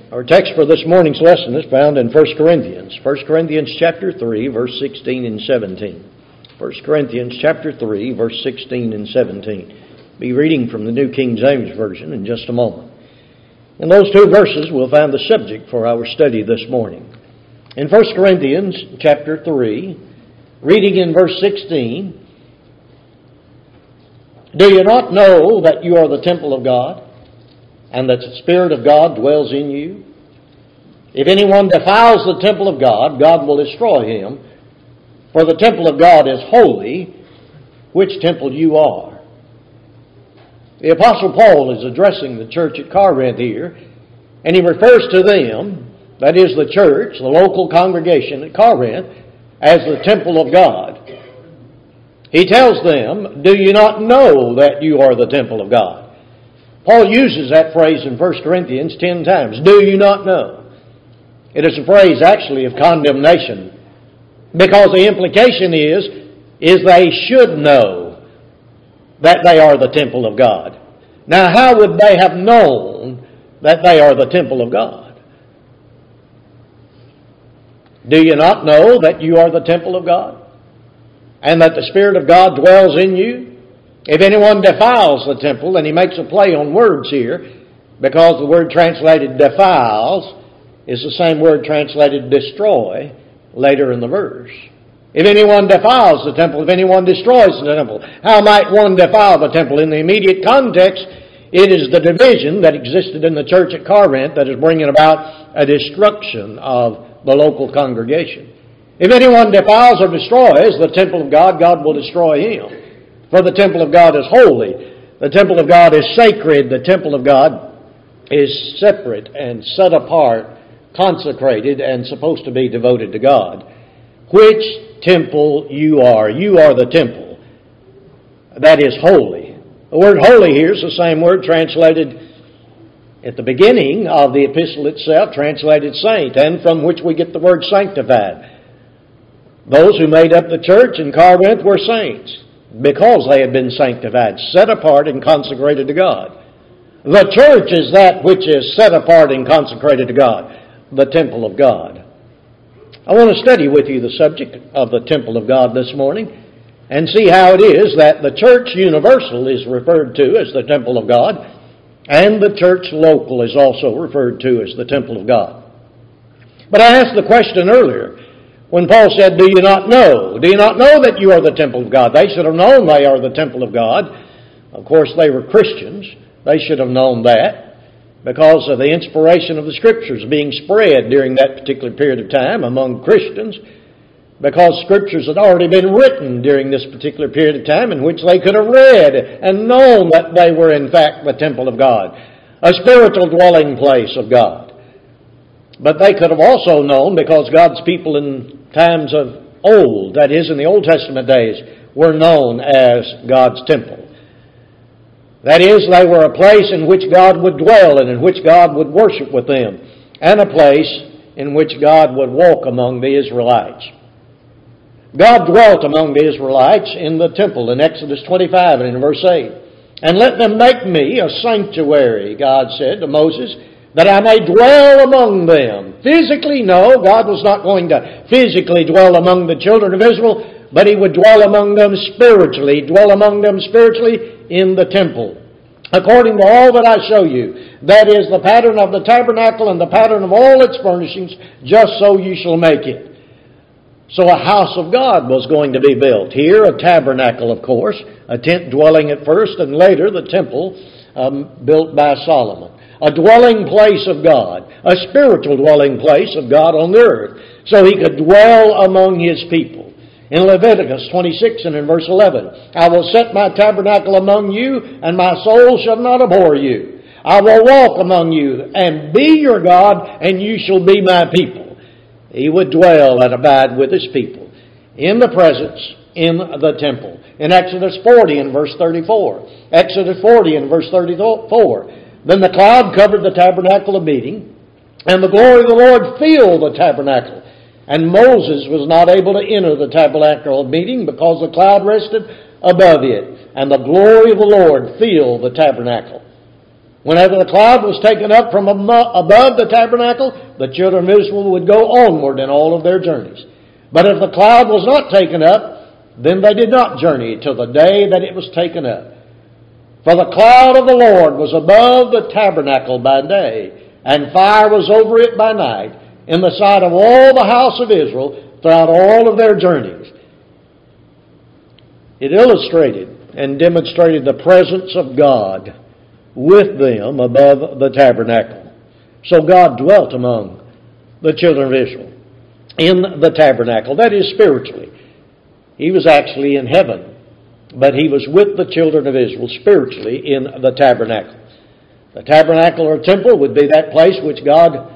Our text for this morning's lesson is found in 1 Corinthians. 1 Corinthians chapter 3, verse 16 and 17. 1 Corinthians chapter 3, verse 16 and 17. Be reading from the New King James Version in just a moment. In those two verses, we'll find the subject for our study this morning. In 1 Corinthians chapter 3, reading in verse 16, "Do you not know that you are the temple of God, and that the Spirit of God dwells in you? If anyone defiles the temple of God, God will destroy him. For the temple of God is holy, which temple you are." The Apostle Paul is addressing the church at Corinth here, and he refers to them, that is the church, the local congregation at Corinth, as the temple of God. He tells them, "Do you not know that you are the temple of God?" Paul uses that phrase in 1 Corinthians 10 times. Do you not know? It is a phrase actually of condemnation, because the implication is they should know that they are the temple of God. Now, how would they have known that they are the temple of God? Do you not know that you are the temple of God, and that the Spirit of God dwells in you? If anyone defiles the temple, and he makes a play on words here, because the word translated defiles is the same word translated destroy later in the verse. If anyone defiles the temple, if anyone destroys the temple, how might one defile the temple? In the immediate context, it is the division that existed in the church at Corinth that is bringing about a destruction of the local congregation. If anyone defiles or destroys the temple of God, God will destroy him. For the temple of God is holy. The temple of God is sacred. The temple of God is separate and set apart, consecrated, and supposed to be devoted to God. Which temple you are. You are the temple that is holy. The word holy here is the same word translated at the beginning of the epistle itself, translated saint, and from which we get the word sanctified. Those who made up the church in Corinth were saints, because they had been sanctified, set apart and consecrated to God. The church is that which is set apart and consecrated to God, the temple of God. I want to study with you the subject of the temple of God this morning and see how it is that the church universal is referred to as the temple of God, and the church local is also referred to as the temple of God. But I asked the question earlier, when Paul said, "Do you not know? Do you not know that you are the temple of God?" They should have known they are the temple of God. Of course, they were Christians. They should have known that because of the inspiration of the Scriptures being spread during that particular period of time among Christians, because Scriptures had already been written during this particular period of time in which they could have read and known that they were in fact the temple of God, a spiritual dwelling place of God. But they could have also known, because God's people in times of old, that is in the Old Testament days, were known as God's temple. That is, they were a place in which God would dwell and in which God would worship with them, and a place in which God would walk among the Israelites. God dwelt among the Israelites in the temple in Exodus 25 and in verse 8. "And let them make me a sanctuary," God said to Moses, "that I may dwell among them." Physically, no, God was not going to physically dwell among the children of Israel, but He would dwell among them spiritually, in the temple. "According to all that I show you, that is the pattern of the tabernacle and the pattern of all its furnishings, just so you shall make it." So a house of God was going to be built. Here, a tabernacle, of course, a tent dwelling at first, and later the temple built by Solomon. A dwelling place of God, a spiritual dwelling place of God on the earth, so He could dwell among His people. In Leviticus 26 and in verse 11, "I will set my tabernacle among you, and my soul shall not abhor you. I will walk among you, and be your God, and you shall be my people." He would dwell and abide with His people in the presence in the temple. In Exodus 40 and verse 34, Exodus 40 and verse 34, "Then the cloud covered the tabernacle of meeting, and the glory of the Lord filled the tabernacle. And Moses was not able to enter the tabernacle of meeting because the cloud rested above it, and the glory of the Lord filled the tabernacle." Whenever the cloud was taken up from above the tabernacle, the children of Israel would go onward in all of their journeys. But if the cloud was not taken up, then they did not journey till the day that it was taken up. For the cloud of the Lord was above the tabernacle by day, and fire was over it by night, in the sight of all the house of Israel throughout all of their journeys. It illustrated and demonstrated the presence of God with them above the tabernacle. So God dwelt among the children of Israel in the tabernacle, that is, spiritually. He was actually in heaven, but He was with the children of Israel spiritually in the tabernacle. The tabernacle or temple would be that place which God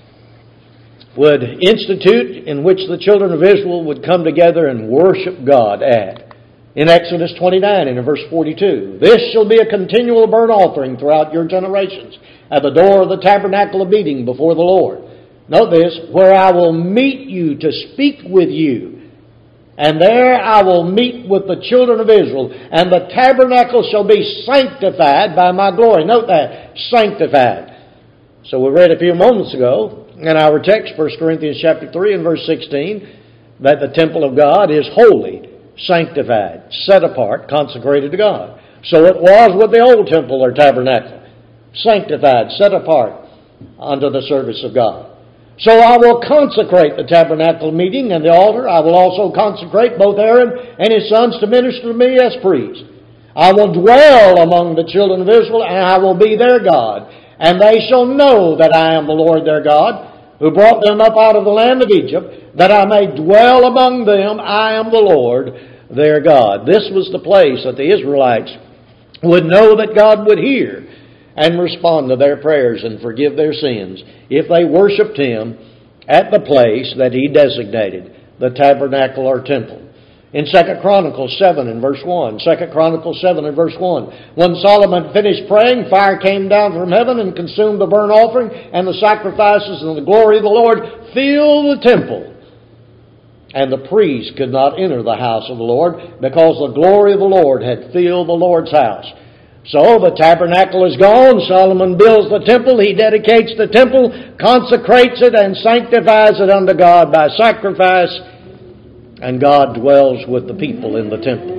would institute, in which the children of Israel would come together and worship God at. In Exodus 29 and in verse 42, "This shall be a continual burnt offering throughout your generations, at the door of the tabernacle of meeting before the Lord." Note this, "Where I will meet you to speak with you, and there I will meet with the children of Israel, and the tabernacle shall be sanctified by my glory." Note that, sanctified. So we read a few moments ago in our text, 1 Corinthians chapter 3 and verse 16, that the temple of God is holy, sanctified, set apart, consecrated to God. So it was with the old temple or tabernacle, sanctified, set apart unto the service of God. "So I will consecrate the tabernacle meeting and the altar. I will also consecrate both Aaron and his sons to minister to me as priests. I will dwell among the children of Israel, and I will be their God. And they shall know that I am the Lord their God, who brought them up out of the land of Egypt, that I may dwell among them. I am the Lord their God." This was the place that the Israelites would know that God would hear and respond to their prayers and forgive their sins if they worshiped Him at the place that He designated, the tabernacle or temple. In 2 Chronicles 7 and verse 1, 2 Chronicles 7 and verse 1, "When Solomon finished praying, fire came down from heaven and consumed the burnt offering and the sacrifices, and the glory of the Lord filled the temple. And the priests could not enter the house of the Lord, because the glory of the Lord had filled the Lord's house." So the tabernacle is gone. Solomon builds the temple. He dedicates the temple, consecrates it, and sanctifies it unto God by sacrifice. And God dwells with the people in the temple.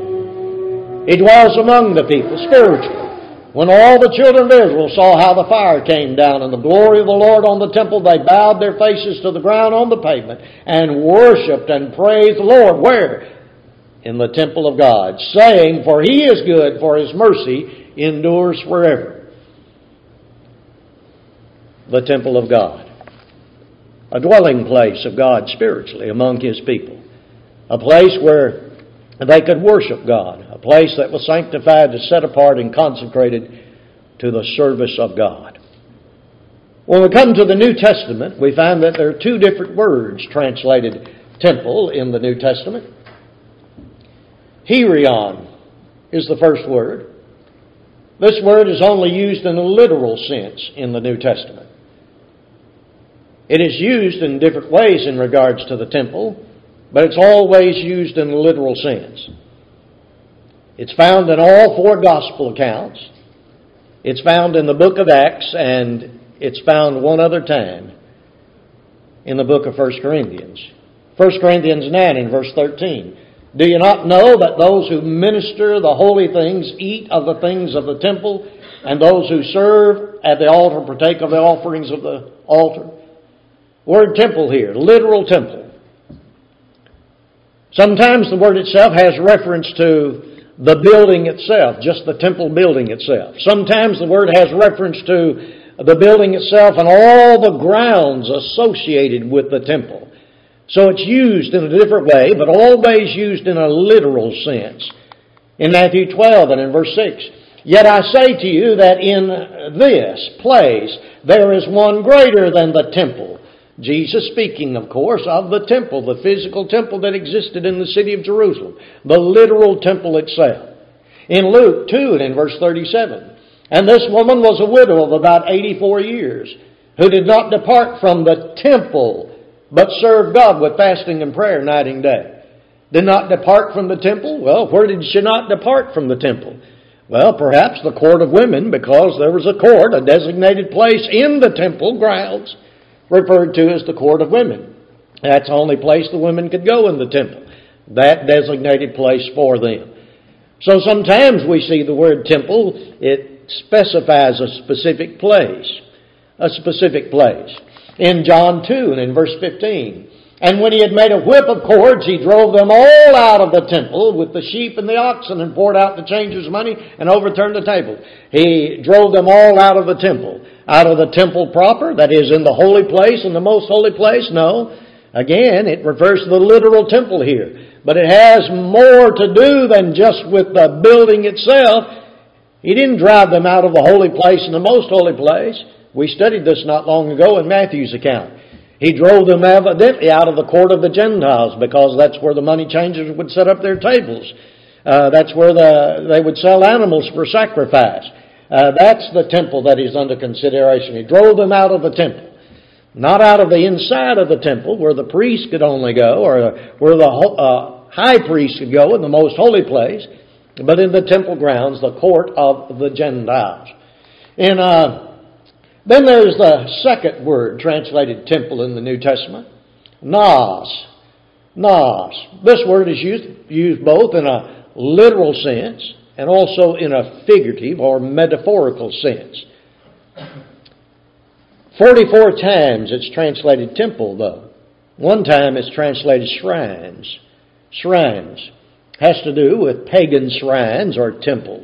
He dwells among the people spiritually. When all the children of Israel saw how the fire came down and the glory of the Lord on the temple, they bowed their faces to the ground on the pavement and worshipped and praised the Lord. Where? In the temple of God, saying, "For He is good, for His mercy endures forever." The temple of God, a dwelling place of God spiritually among His people. A place where they could worship God. A place that was sanctified and set apart and consecrated to the service of God. When we come to the New Testament, we find that there are two different words translated temple in the New Testament. Hieron is the first word. This word is only used in a literal sense in the New Testament. It is used in different ways in regards to the temple, but it's always used in a literal sense. It's found in all four gospel accounts. It's found in the book of Acts, and it's found one other time in the book of 1 Corinthians. 1 Corinthians 9 and verse 13. "Do you not know that those who minister the holy things eat of the things of the temple, and those who serve at the altar partake of the offerings of the altar?" Word temple here, literal temple. Sometimes the word itself has reference to the building itself, just the temple building itself. Sometimes the word has reference to the building itself and all the grounds associated with the temple. So it's used in a different way, but always used in a literal sense. In Matthew 12 and in verse 6, "Yet I say to you that in this place there is one greater than the temple." Jesus speaking, of course, of the temple, the physical temple that existed in the city of Jerusalem, the literal temple itself. In Luke 2 and in verse 37, "And this woman was a widow of about 84 years, who did not depart from the temple, but served God with fasting and prayer night and day." Did not depart from the temple? Well, where did she not depart from the temple? Well, perhaps the court of women, because there was a court, a designated place in the temple grounds, referred to as the court of women. That's the only place the women could go in the temple, that designated place for them. So sometimes we see the word temple, it specifies a specific place. A specific place. In John 2 and in verse 15, and when he had made a whip of cords, he drove them all out of the temple with the sheep and the oxen, and poured out the changers' money and overturned the table. He drove them all out of the temple. Out of the temple proper, that is in the holy place, in the most holy place? No. Again, it refers to the literal temple here. But it has more to do than just with the building itself. He didn't drive them out of the holy place and the most holy place. We studied this not long ago in Matthew's account. He drove them evidently out of the court of the Gentiles, because that's where the money changers would set up their tables. That's where they would sell animals for sacrifice. That's the temple that is under consideration. He drove them out of the temple. Not out of the inside of the temple where the priest could only go, or where the high priest could go in the most holy place, but in the temple grounds, the court of the Gentiles. Then there's the second word translated temple in the New Testament, naos. Naos. This word is used both in a literal sense and also in a figurative or metaphorical sense. 44 times it's translated temple, though. One time it's translated shrines. Shrines has to do with pagan shrines or temples.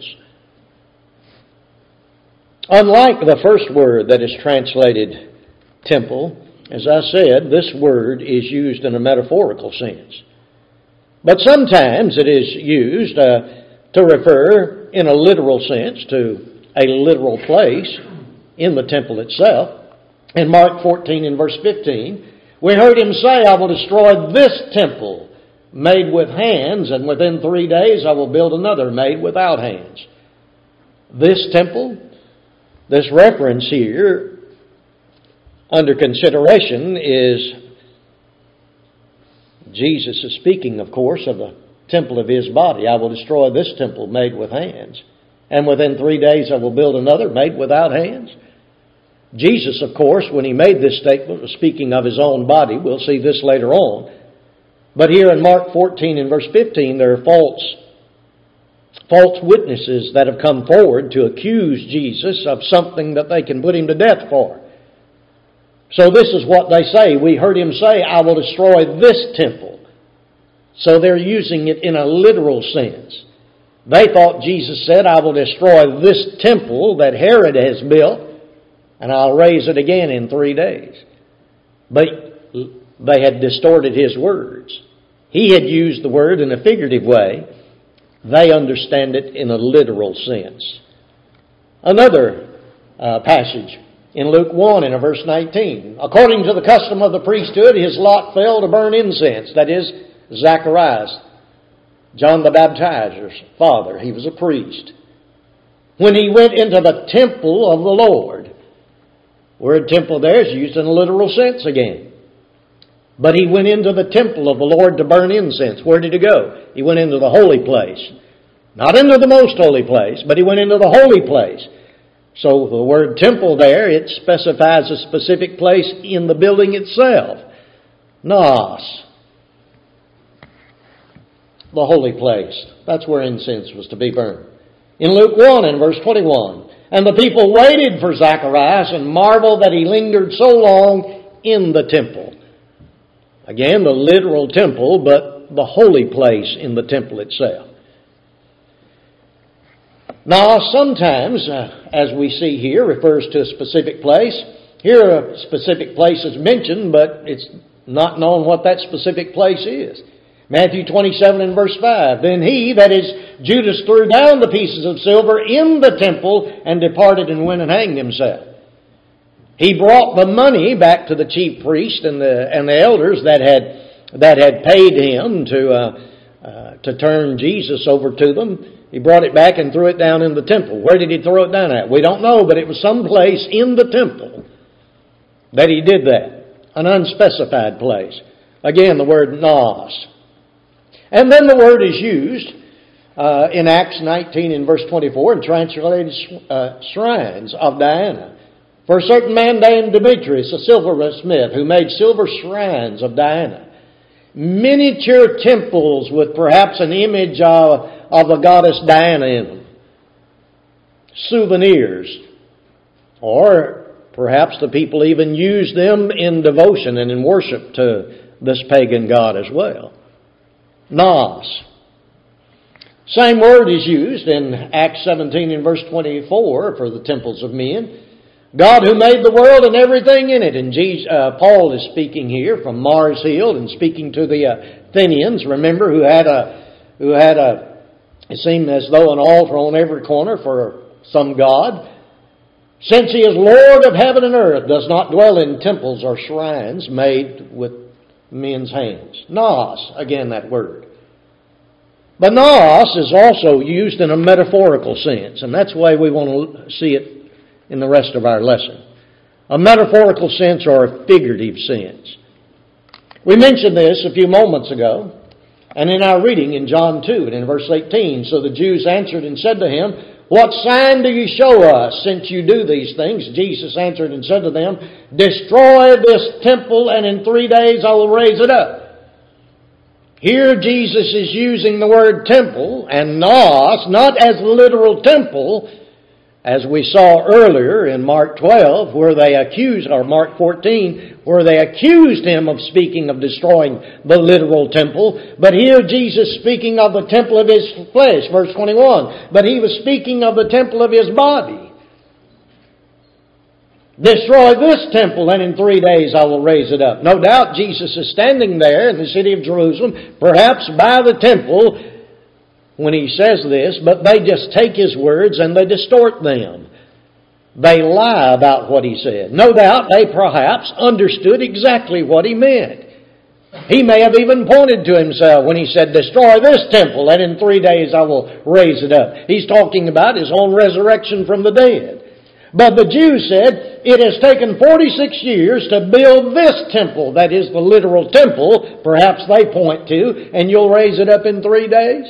Unlike the first word that is translated temple, as I said, this word is used in a metaphorical sense. But sometimes it is used to refer in a literal sense to a literal place in the temple itself. In Mark 14 and verse 15, we heard him say, I will destroy this temple made with hands, and within 3 days I will build another made without hands. This temple, this reference here under consideration is, Jesus is speaking, of course, of the temple of his body. I will destroy this temple made with hands, and within 3 days I will build another made without hands. Jesus, of course, when he made this statement, was speaking of his own body. We'll see this later on. But here in Mark 14 and verse 15, there are false witnesses that have come forward to accuse Jesus of something that they can put him to death for. So this is what they say. We heard him say, I will destroy this temple. So they're using it in a literal sense. They thought Jesus said, I will destroy this temple that Herod has built, and I'll raise it again in 3 days. But they had distorted his words. He had used the word in a figurative way. They understand it in a literal sense. Another passage in Luke 1 and verse 19. According to the custom of the priesthood, his lot fell to burn incense. That is, Zacharias, John the Baptizer's father. He was a priest. When he went into the temple of the Lord, word temple there is used in a literal sense again. But he went into the temple of the Lord to burn incense. Where did he go? He went into the holy place. Not into the most holy place, but he went into the holy place. So the word temple there, it specifies a specific place in the building itself. Naos. The holy place. That's where incense was to be burned. In Luke 1 and verse 21, and the people waited for Zacharias and marveled that he lingered so long in the temple. Again, the literal temple, but the holy place in the temple itself. Now, sometimes, as we see here, refers to a specific place. Here, a specific place is mentioned, but it's not known what that specific place is. Matthew 27 and verse 5. Then he, that is Judas, threw down the pieces of silver in the temple and departed and went and hanged himself. He brought the money back to the chief priest and the elders that had paid him to turn Jesus over to them. He brought it back and threw it down in the temple. Where did he throw it down at? We don't know, but it was some place in the temple that he did that. An unspecified place. Again, the word naos. And then the word is used in Acts 19 and verse 24 and translated shrines of Diana. For a certain man named Demetrius, a silversmith, who made silver shrines of Diana. Miniature temples with perhaps an image of the goddess Diana in them. Souvenirs. Or perhaps the people even used them in devotion and in worship to this pagan god as well. Naos. Same word is used in Acts 17 and verse 24 for the temples of men. God who made the world and everything in it. And Paul is speaking here from Mars Hill and speaking to the Athenians, remember, who had it seemed as though an altar on every corner for some god. Since he is Lord of heaven and earth, does not dwell in temples or shrines made with men's hands. Naos, again that word. But naos is also used in a metaphorical sense, and that's the way we want to see it in the rest of our lesson. A metaphorical sense or a figurative sense. We mentioned this a few moments ago, and in our reading in John 2 and in verse 18, so the Jews answered and said to him, "What sign do you show us since you do these things?" Jesus answered and said to them, "Destroy this temple, and in 3 days I will raise it up." Here Jesus is using the word temple and naos, not as literal temple, as we saw earlier in Mark 12, where they accused, or Mark 14, where they accused him of speaking of destroying the literal temple. But here Jesus speaking of the temple of his flesh, verse 21. But he was speaking of the temple of his body. Destroy this temple, and in 3 days I will raise it up. No doubt Jesus is standing there in the city of Jerusalem, perhaps by the temple, when he says this, but they just take his words and they distort them. They lie about what he said. No doubt they perhaps understood exactly what he meant. He may have even pointed to himself when he said, "Destroy this temple, and in 3 days I will raise it up." He's talking about his own resurrection from the dead. But the Jews said, "It has taken 46 years to build this temple," that is the literal temple, perhaps they point to, "and you'll raise it up in 3 days?"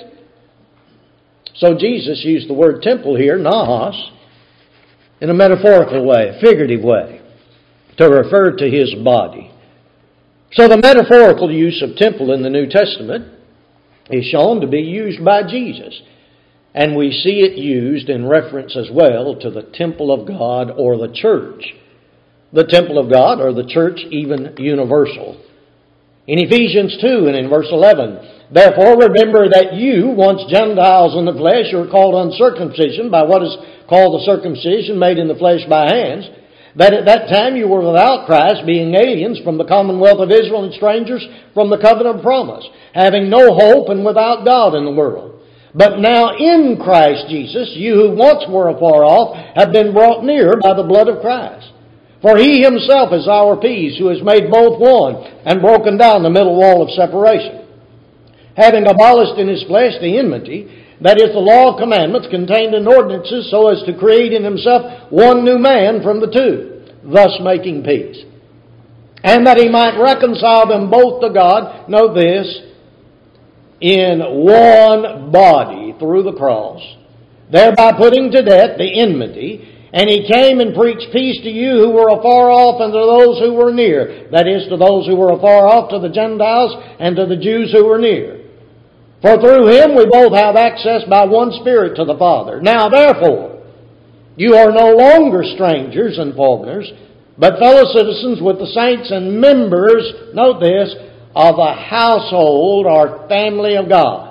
So Jesus used the word temple here, naos, in a metaphorical way, a figurative way, to refer to his body. So the metaphorical use of temple in the New Testament is shown to be used by Jesus. And we see it used in reference as well to the temple of God or the church. The temple of God or the church, even universal. In Ephesians 2 and in verse 11, "Therefore remember that you, once Gentiles in the flesh, who are called uncircumcision by what is called the circumcision made in the flesh by hands, that at that time you were without Christ, being aliens from the commonwealth of Israel and strangers from the covenant of promise, having no hope and without God in the world. But now in Christ Jesus, you who once were afar off have been brought near by the blood of Christ. For he himself is our peace, who has made both one and broken down the middle wall of separation, having abolished in his flesh the enmity, that is the law of commandments contained in ordinances, so as to create in himself one new man from the two, thus making peace. And that he might reconcile them both to God," note this, "in one body through the cross, thereby putting to death the enmity. And he came and preached peace to you who were afar off and to those who were near." That is, to those who were afar off, to the Gentiles, and to the Jews who were near. "For through him we both have access by one Spirit to the Father. Now therefore, you are no longer strangers and foreigners, but fellow citizens with the saints and members," note this, "of a household or family of God."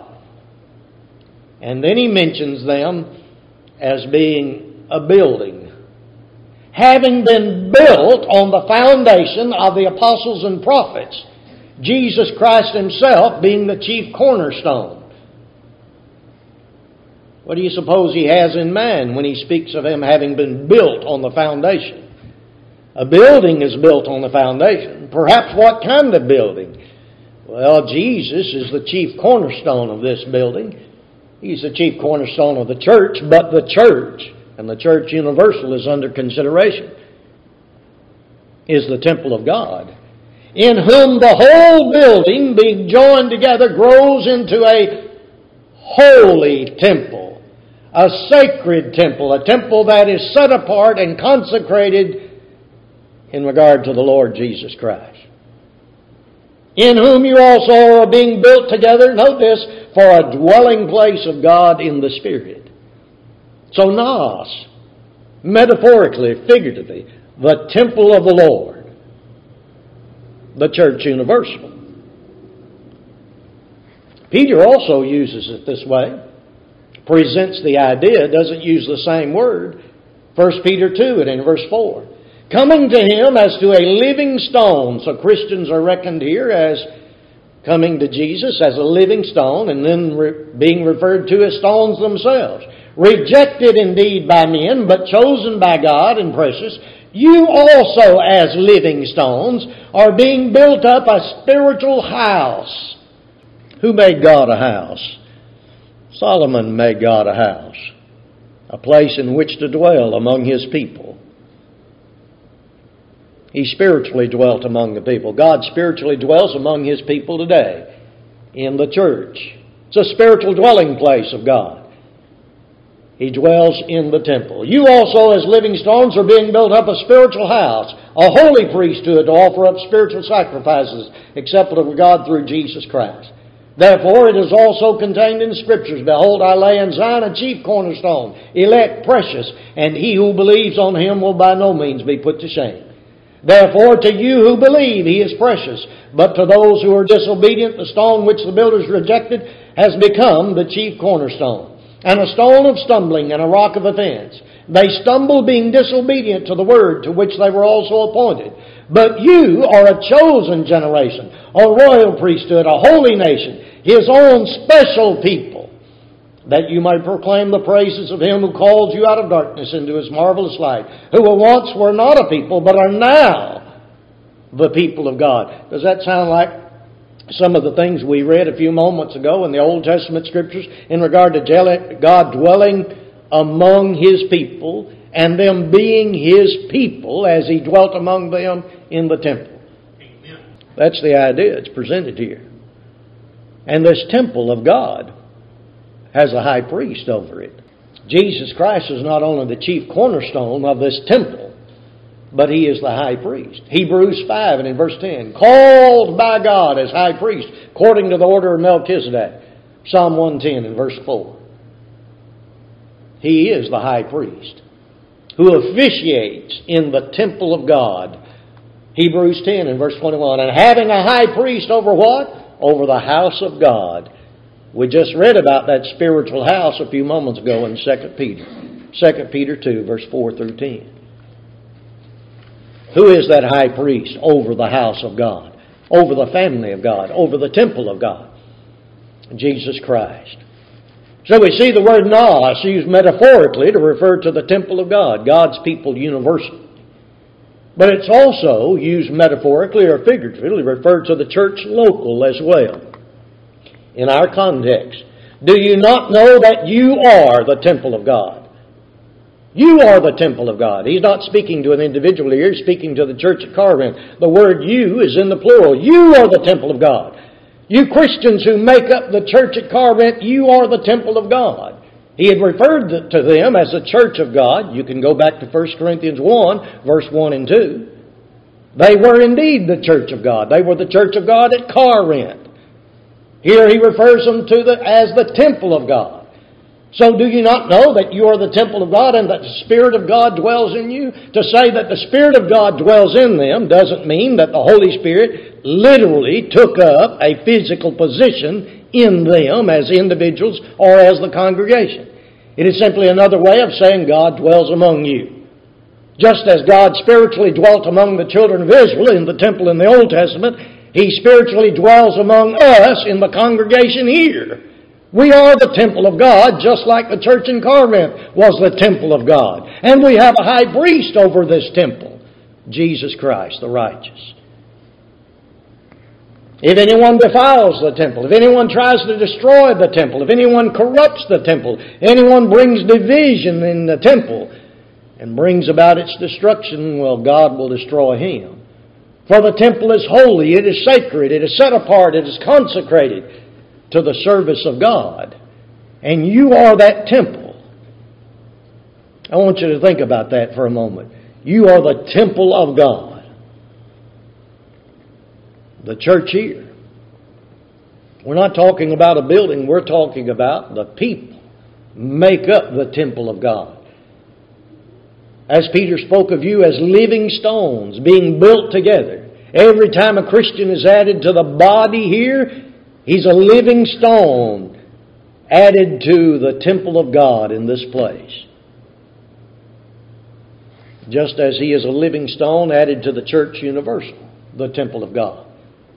And then he mentions them as being a building, having been built on the foundation of the apostles and prophets, Jesus Christ himself being the chief cornerstone. What do you suppose he has in mind when he speaks of him having been built on the foundation? A building is built on the foundation. Perhaps what kind of building? Well, Jesus is the chief cornerstone of this building. He's the chief cornerstone of the church, but the church, and the church universal is under consideration, is the temple of God, in whom the whole building, being joined together, grows into a holy temple, a sacred temple, a temple that is set apart and consecrated in regard to the Lord Jesus Christ. In whom you also are being built together, note this, for a dwelling place of God in the Spirit. So Naos, metaphorically, figuratively, the temple of the Lord, the church universal. Peter also uses it this way, presents the idea, doesn't use the same word. 1 Peter 2 and in verse 4. Coming to Him as to a living stone. So Christians are reckoned here as coming to Jesus as a living stone and then being referred to as stones themselves. Rejected indeed by men, but chosen by God and precious. You also as living stones are being built up a spiritual house. Who made God a house? Solomon made God a house. A place in which to dwell among His people. He spiritually dwelt among the people. God spiritually dwells among His people today in the church. It's a spiritual dwelling place of God. He dwells in the temple. You also as living stones are being built up a spiritual house, a holy priesthood to offer up spiritual sacrifices acceptable to God through Jesus Christ. Therefore it is also contained in the Scriptures, Behold, I lay in Zion a chief cornerstone, elect, precious, and he who believes on Him will by no means be put to shame. Therefore to you who believe He is precious, but to those who are disobedient, the stone which the builders rejected has become the chief cornerstone, and a stone of stumbling and a rock of offense. They stumble being disobedient to the word to which they were also appointed. But you are a chosen generation, a royal priesthood, a holy nation, His own special people, that you may proclaim the praises of Him who called you out of darkness into His marvelous light, who once were not a people, but are now the people of God. Does that sound like some of the things we read a few moments ago in the Old Testament Scriptures in regard to God dwelling among His people and them being His people as He dwelt among them in the temple? Amen. That's the idea. It's presented here. And this temple of God has a high priest over it. Jesus Christ is not only the chief cornerstone of this temple, but He is the high priest. Hebrews 5 and in verse 10, called by God as high priest, according to the order of Melchizedek. Psalm 110 and verse 4. He is the high priest who officiates in the temple of God. Hebrews 10 and verse 21. And having a high priest over what? Over the house of God. We just read about that spiritual house a few moments ago in 2 Peter. 2 Peter 2 verse 4 through 10. Who is that high priest over the house of God? Over the family of God? Over the temple of God? Jesus Christ. So we see the word Naos used metaphorically to refer to the temple of God, God's people universal. But it's also used metaphorically or figuratively to refer to the church local as well. In our context, do you not know that you are the temple of God? You are the temple of God. He's not speaking to an individual here. He's speaking to the church at Corinth. The word you is in the plural. You are the temple of God. You Christians who make up the church at Corinth, you are the temple of God. He had referred to them as the church of God. You can go back to 1 Corinthians 1, verse 1 and 2. They were indeed the church of God. They were the church of God at Corinth. Here he refers them to as the temple of God. So do you not know that you are the temple of God and that the Spirit of God dwells in you? To say that the Spirit of God dwells in them doesn't mean that the Holy Spirit literally took up a physical position in them as individuals or as the congregation. It is simply another way of saying God dwells among you. Just as God spiritually dwelt among the children of Israel in the temple in the Old Testament, He spiritually dwells among us in the congregation here. We are the temple of God, just like the church in Corinth was the temple of God. And we have a high priest over this temple, Jesus Christ, the righteous. If anyone defiles the temple, if anyone tries to destroy the temple, if anyone corrupts the temple, anyone brings division in the temple and brings about its destruction, well, God will destroy him. For the temple is holy, it is sacred, it is set apart, it is consecrated to the service of God. And you are that temple. I want you to think about that for a moment. You are the temple of God. The church here. We're not talking about a building. We're talking about the people make up the temple of God. As Peter spoke of you as living stones being built together. Every time a Christian is added to the body here, he's a living stone added to the temple of God in this place. Just as he is a living stone added to the church universal, the temple of God.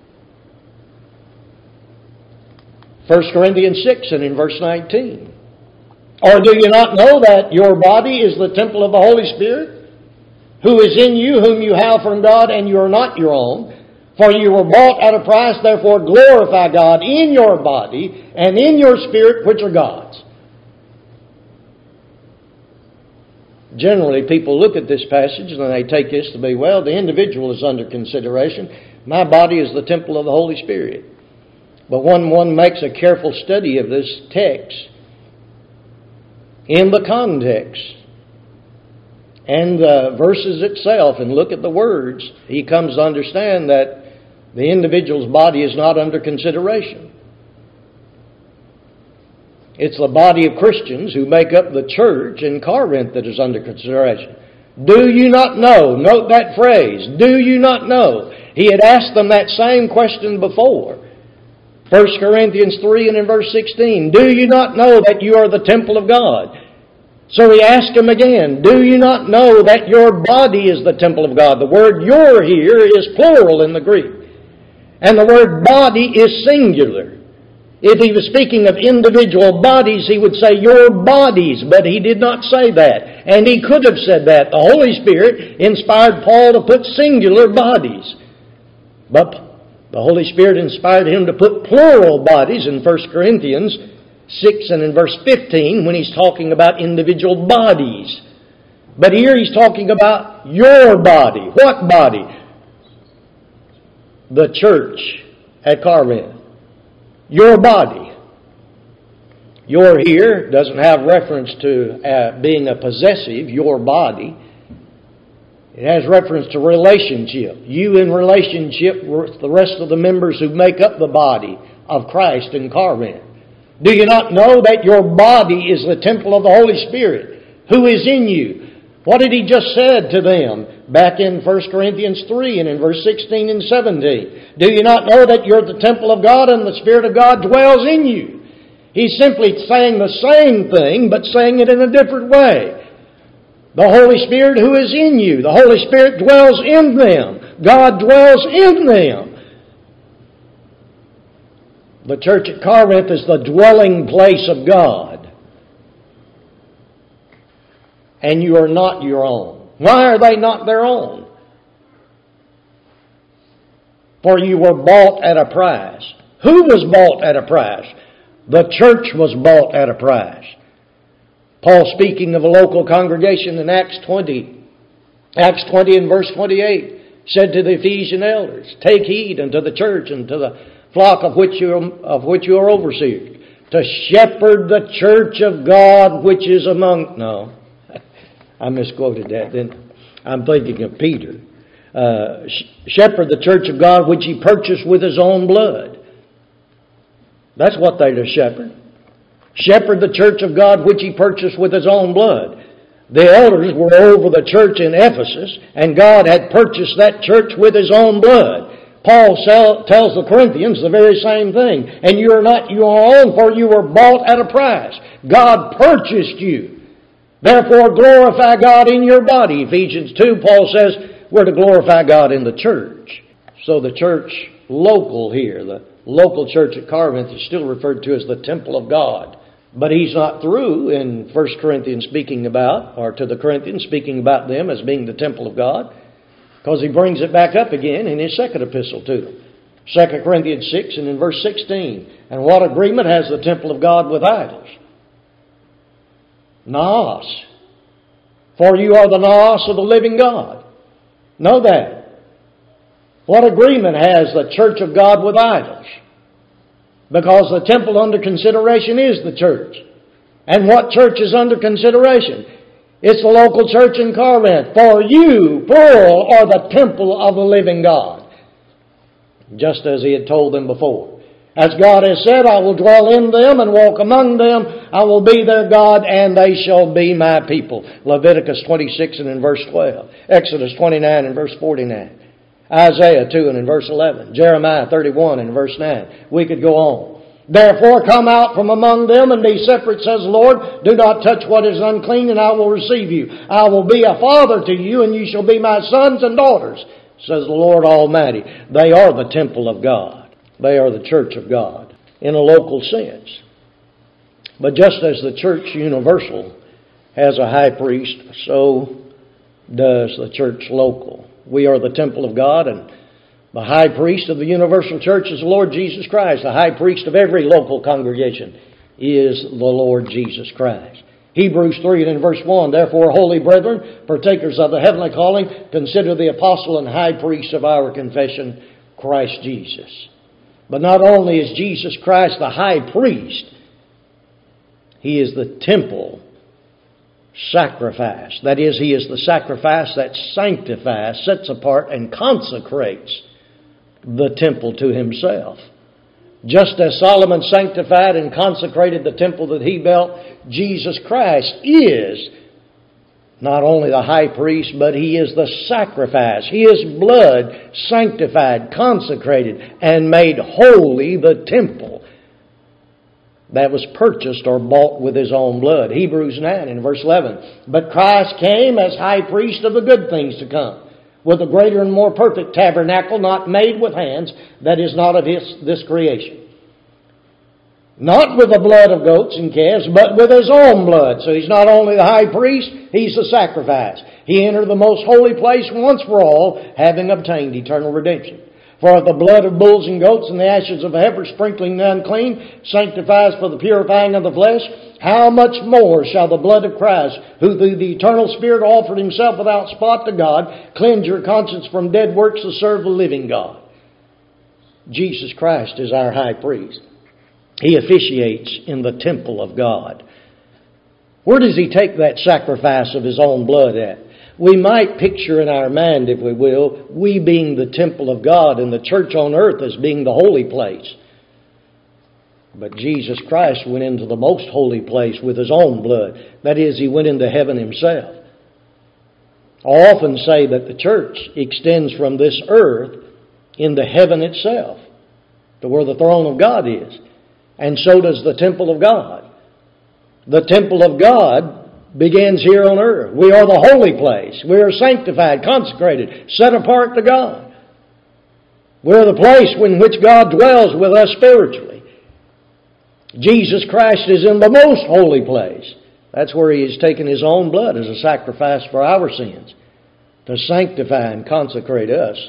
1 Corinthians 6 and in verse 19. Or do you not know that your body is the temple of the Holy Spirit, who is in you, whom you have from God, and you are not your own? For you were bought at a price, therefore glorify God in your body and in your spirit, which are God's. Generally, people look at this passage and they take this to be, well, the individual is under consideration. My body is the temple of the Holy Spirit. But when one makes a careful study of this text, in the context, and the verses itself, and look at the words, he comes to understand that the individual's body is not under consideration. It's the body of Christians who make up the church in Corinth that is under consideration. Do you not know? Note that phrase. Do you not know? He had asked them that same question before. 1 Corinthians 3 and in verse 16. Do you not know that you are the temple of God? So he asked them again. Do you not know that your body is the temple of God? The word your here is plural in the Greek. And the word body is singular. If he was speaking of individual bodies, he would say your bodies, but he did not say that. And he could have said that. The Holy Spirit inspired Paul to put singular bodies. But the Holy Spirit inspired him to put plural bodies in 1 Corinthians 6 and in verse 15 when he's talking about individual bodies. But here he's talking about your body. What body? The church at Corinth. Your body. Your here doesn't have reference to being a possessive, your body. It has reference to relationship. You in relationship with the rest of the members who make up the body of Christ in Corinth. Do you not know that your body is the temple of the Holy Spirit, who is in you? What had he just said to them back in 1 Corinthians 3 and in verse 16 and 17? Do you not know that you're the temple of God and the Spirit of God dwells in you? He's simply saying the same thing, but saying it in a different way. The Holy Spirit who is in you. The Holy Spirit dwells in them. God dwells in them. The church at Corinth is the dwelling place of God. And you are not your own. Why are they not their own? For you were bought at a price. Who was bought at a price? The church was bought at a price. Paul, speaking of a local congregation in Acts 20 and verse 28, said to the Ephesian elders, take heed unto the church and to the flock of which you are overseers, to shepherd the church of God which is among... No, I misquoted that, didn't I? I'm thinking of Peter. Shepherd the church of God which he purchased with his own blood. That's what they're to shepherd. Shepherd the church of God which he purchased with his own blood. The elders were over the church in Ephesus, and God had purchased that church with his own blood. Paul tells the Corinthians the very same thing. And you are not your own, for you were bought at a price. God purchased you. Therefore glorify God in your body. Ephesians 2, Paul says we're to glorify God in the church. So the church local here, the local church at Corinth, is still referred to as the temple of God. But he's not through in 1 Corinthians speaking about, or to the Corinthians speaking about them as being the temple of God, because he brings it back up again in his second epistle to them. 2 Corinthians 6 and in verse 16. And what agreement has the temple of God with idols? Naos. For you are the naos of the living God. Know that. What agreement has the church of God with idols? Because the temple under consideration is the church. And what church is under consideration? It's the local church in Corinth. For you, plural, are the temple of the living God. Just as He had told them before. As God has said, I will dwell in them and walk among them. I will be their God, and they shall be my people. Leviticus 26 and in verse 12. Exodus 29 and verse 49. Isaiah 2 and in verse 11. Jeremiah 31 and verse 9. We could go on. Therefore come out from among them and be separate, says the Lord. Do not touch what is unclean, and I will receive you. I will be a father to you, and you shall be my sons and daughters, says the Lord Almighty. They are the temple of God. They are the church of God in a local sense. But just as the church universal has a high priest, so does the church local. We are the temple of God, and the high priest of the universal church is the Lord Jesus Christ. The high priest of every local congregation is the Lord Jesus Christ. Hebrews 3 and in verse 1, therefore, holy brethren, partakers of the heavenly calling, consider the apostle and high priest of our confession, Christ Jesus. But not only is Jesus Christ the high priest, He is the temple sacrifice. That is, He is the sacrifice that sanctifies, sets apart, and consecrates the temple to Himself. Just as Solomon sanctified and consecrated the temple that he built, Jesus Christ is not only the high priest, but He is the sacrifice. His blood sanctified, consecrated, and made holy the temple that was purchased or bought with His own blood. Hebrews 9 and verse 11. But Christ came as high priest of the good things to come, with a greater and more perfect tabernacle, not made with hands, that is not of this creation. Not with the blood of goats and calves, but with His own blood. So He's not only the high priest, He's the sacrifice. He entered the most holy place once for all, having obtained eternal redemption. For if the blood of bulls and goats and the ashes of a heifer sprinkling the unclean sanctifies for the purifying of the flesh, how much more shall the blood of Christ, who through the eternal Spirit offered Himself without spot to God, cleanse your conscience from dead works to serve the living God? Jesus Christ is our high priest. He officiates in the temple of God. Where does He take that sacrifice of His own blood at? We might picture in our mind, if we will, we being the temple of God and the church on earth as being the holy place. But Jesus Christ went into the most holy place with His own blood. That is, He went into heaven Himself. I often say that the church extends from this earth into heaven itself, to where the throne of God is. And so does the temple of God. The temple of God begins here on earth. We are the holy place. We are sanctified, consecrated, set apart to God. We are the place in which God dwells with us spiritually. Jesus Christ is in the most holy place. That's where He has taken His own blood as a sacrifice for our sins, to sanctify and consecrate us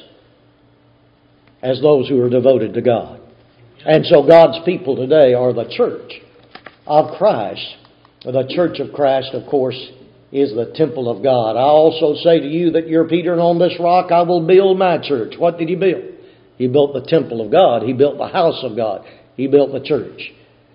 as those who are devoted to God. And so God's people today are the church of Christ. The church of Christ, of course, is the temple of God. I also say to you that you're Peter, and on this rock I will build my church. What did He build? He built the temple of God. He built the house of God. He built the church.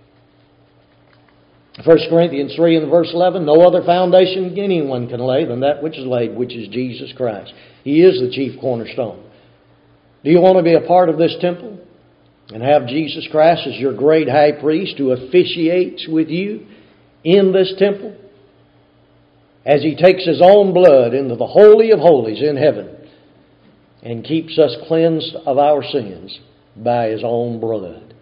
1 Corinthians 3 and verse 11, no other foundation anyone can lay than that which is laid, which is Jesus Christ. He is the chief cornerstone. Do you want to be a part of this temple and have Jesus Christ as your great high priest who officiates with you in this temple as He takes His own blood into the Holy of Holies in heaven and keeps us cleansed of our sins by His own blood?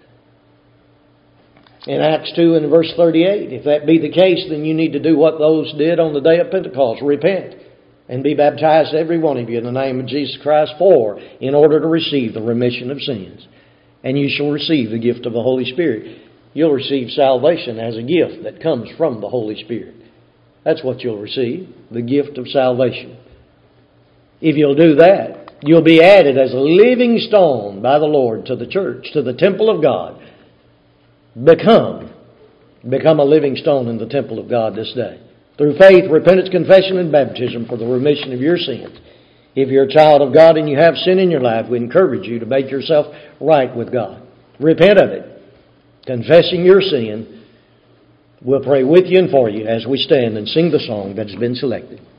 In Acts 2 and verse 38, if that be the case, then you need to do what those did on the day of Pentecost. Repent and be baptized, every one of you, in the name of Jesus Christ, in order to receive the remission of sins. And you shall receive the gift of the Holy Spirit. You'll receive salvation as a gift that comes from the Holy Spirit. That's what you'll receive, the gift of salvation. If you'll do that, you'll be added as a living stone by the Lord to the church, to the temple of God. Become a living stone in the temple of God this day. Through faith, repentance, confession, and baptism for the remission of your sins. If you're a child of God and you have sin in your life, we encourage you to make yourself right with God. Repent of it, confessing your sin, We'll pray with you and for you as we stand and sing the song that has been selected.